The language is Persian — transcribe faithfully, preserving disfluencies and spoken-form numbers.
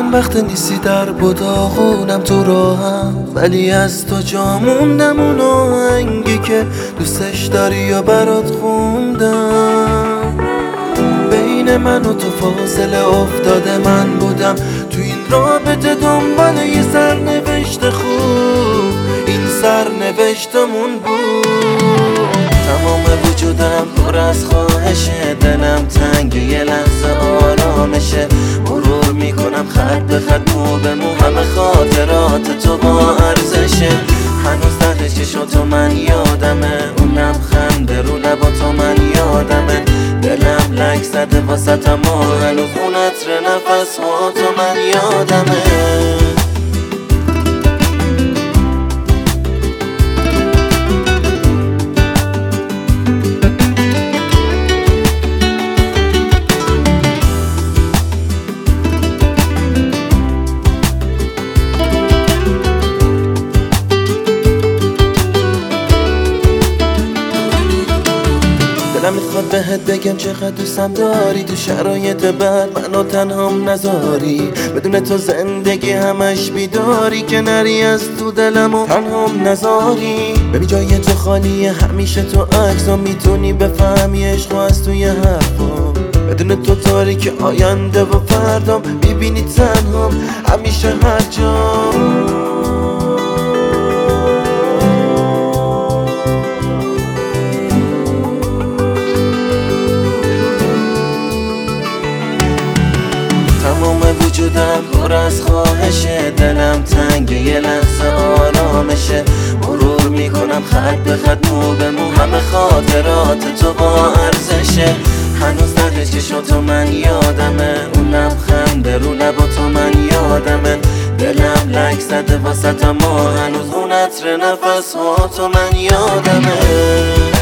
من وقت نیستی در بوداغونم تو راهم، ولی از تو جا موندم اون آهنگی که دوستش داری یا برات خوندم. بین من و تو فاصله افتاده، من بودم تو این رابطه دنبال یه سرنوشت خوب، این سرنوشتمون بود. تمام وجودم پر از خواهشه، دلم تنگ یه لحظه آرامشه. مرور میکنم خط به خط مو به مو، همه خاطرات تو با ارزشه. هنوز ته چشاتو من یادمه، اون لبخند رو لبا تو من یادمه. دلم لک زده واسطم و هنوز اون عطر نفس ها تو من یادمه. دلم میخواد بهت بگم چقدر دوستم داری، تو شرایط بد منو تنهام نذاری. بدون تو زندگی همش بیداری، که نری از تو دلم و تنهام نذاری. ببین جای تو خالیه، همیشه تو عکسا میتونی بفهمی عشق از توی حرفا. بدون تو تاریک آینده و فردام، میبینی تنهام همیشه هر جا. تمام وجودم پر از خواهشه، دلم تنگ یه لحظه آرامشه. مرور میکنم خط به خط مو به مو، همه خاطرات تو با ارزشه. هنوز ته چشاتو من یادمه، اون لبخند رو لبا تو من یادمه. دلم لک زده واسطم و هنوز اون عطر نفس ها تو من یادمه.